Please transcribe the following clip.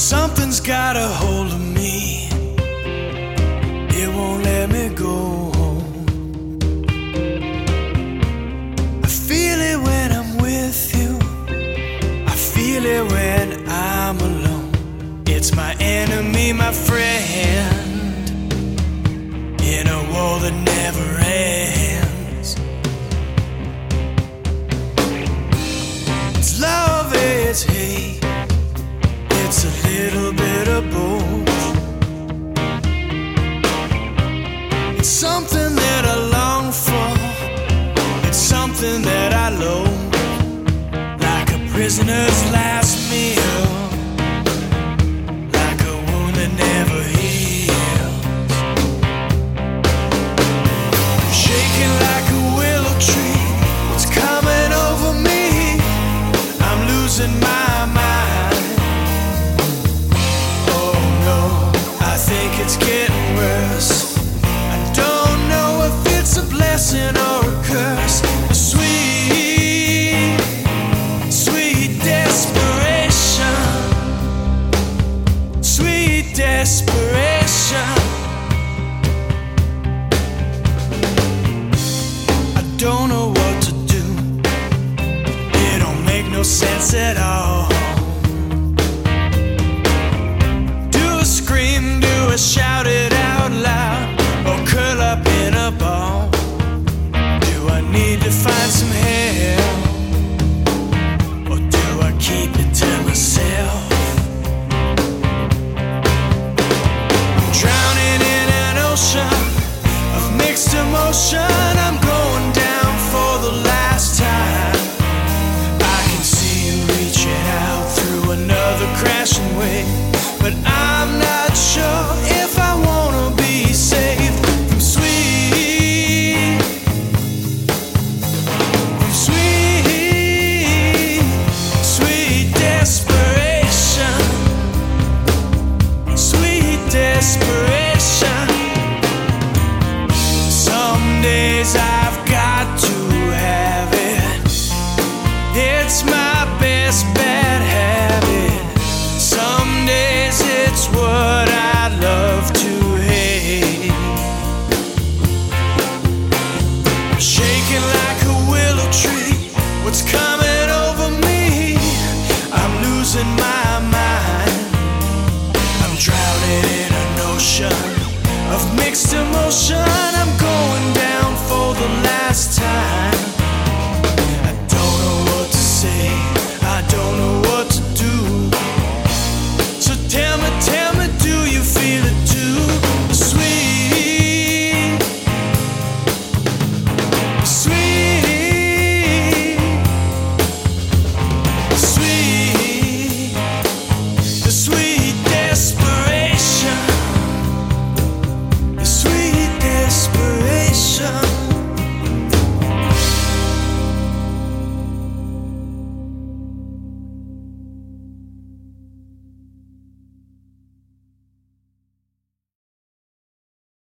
Something's got a hold of me, it won't let me go home. I feel it when I'm with you, I feel it when I'm alone. It's my enemy, my friend, in a war that never ends. It's love, it's hate, it's a little bit of both. It's something that I long for, it's something that I loathe, like a prisoner's last meal, like a wound that never heals. Shaking like a willow tree, what's coming over me? I'm losing my mind. I think it's getting worse. I don't know if it's a blessing or a curse. A sweet, sweet desperation. Sweet desperation. I don't know what to do. It don't make no sense at all. Shout it out loud or curl up in a ball. Do I need to find some help, or do I keep it to myself? I'm drowning in an ocean of mixed emotion. I'm going down for the last time. I can see you reaching out through another crashing wave, but I'm not sure if I wanna be saved from sweet, sweet, sweet desperation, sweet desperation. Some days I've got to have it, it's my best bad habit. Some days it's what I love to hate. Shaking like a willow tree, what's coming over me? I'm losing my mind. I'm drowning in an ocean of mixed emotion.